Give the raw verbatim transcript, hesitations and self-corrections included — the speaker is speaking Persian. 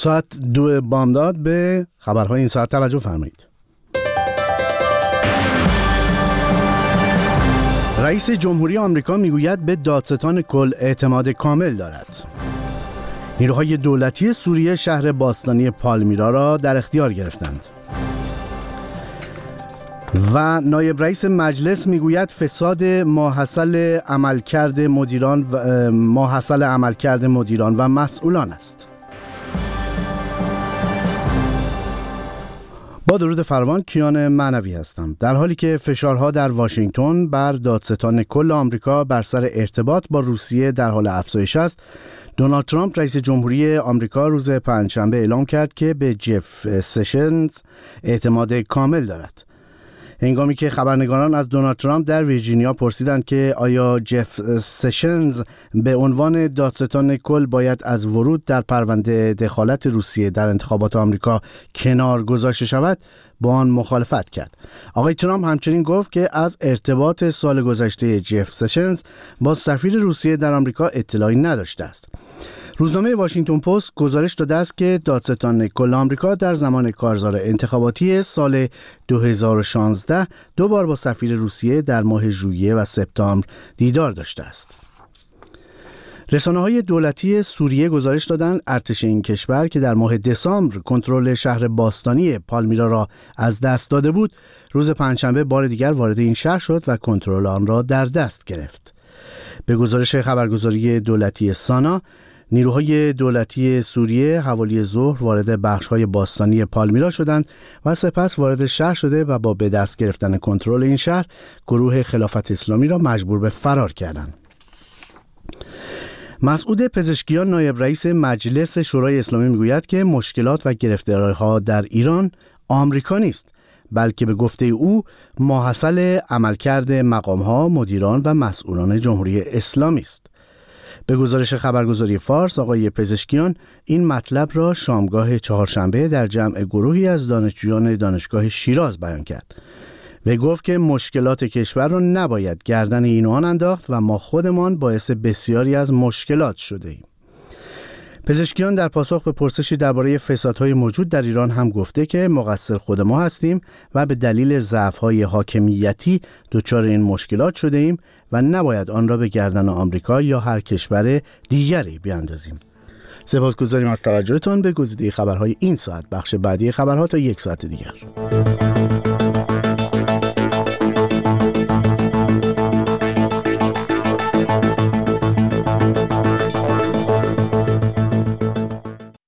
ساعت دو بامداد به خبرهای این ساعت توجه فرمایید. رئیس جمهوری آمریکا میگوید به دادستان کل اعتماد کامل دارد. نیروهای دولتی سوریه شهر باستانی پالمیرا را در اختیار گرفتند. و نایب رئیس مجلس میگوید فساد ماحصل عملکرد مدیران و ماحصل عملکرد مدیران و مسئولان است. با درود فراوان، کیان معنوی هستم. در حالی که فشارها در واشنگتن بر دادستان کل آمریکا بر سر ارتباط با روسیه در حال افزایش است، دونالد ترامپ رئیس جمهوری آمریکا روز پنجشنبه اعلام کرد که به جف سشنز اعتماد کامل دارد. هنگامی که خبرنگاران از دونالد ترامپ در ویرجینیا پرسیدند که آیا جف سشنز به عنوان دادستان کل باید از ورود در پرونده دخالت روسیه در انتخابات آمریکا کنار گذاشته شود، با آن مخالفت کرد. آقای ترامپ همچنین گفت که از ارتباط سال گذشته جف سشنز با سفیر روسیه در آمریکا اطلاعی نداشته است. روزنامه واشنگتن پست گزارش داده است که دادستان کل آمریکا در زمان کارزار انتخاباتی سال دو هزار و شانزده دو بار با سفیر روسیه در ماه ژوئیه و سپتامبر دیدار داشته است. رسانه‌های دولتی سوریه گزارش دادند ارتش این کشور که در ماه دسامبر کنترل شهر باستانی پالمیرا را از دست داده بود، روز پنجشنبه بار دیگر وارد این شهر شد و کنترل آن را در دست گرفت. به گزارش خبرگزاری دولتی سانا، نیروهای دولتی سوریه حوالی ظهر وارد بخش‌های باستانی پالمیرا شدند و سپس وارد شهر شده و با به دست گرفتن کنترل این شهر، گروه خلافت اسلامی را مجبور به فرار کردند. مسعود پزشکیان نایب رئیس مجلس شورای اسلامی میگوید که مشکلات و گرفتاری‌ها در ایران آمریکا نیست، بلکه به گفته او ماحصل عملکرد مقام‌ها، مدیران و مسئولان جمهوری اسلامی است. به گزارش خبرگزاری فارس، آقای پزشکیان این مطلب را شامگاه چهارشنبه در جمع گروهی از دانشجویان دانشگاه شیراز بیان کرد و گفت که مشکلات کشور را نباید گردن این و آن انداخت و ما خودمان باعث بسیاری از مشکلات شده ایم. پزشکیان در پاسخ به پرسشی درباره فسادهای موجود در ایران هم گفته که مقصر خود ما هستیم و به دلیل ضعف‌های حاکمیتی دچار این مشکلات شده ایم و نباید آن را به گردن آمریکا یا هر کشور دیگری بیاندازیم. سپاسگزاریم از توجهتان به گزیده خبرهای این ساعت. بخش بعدی خبرها تا یک ساعت دیگر.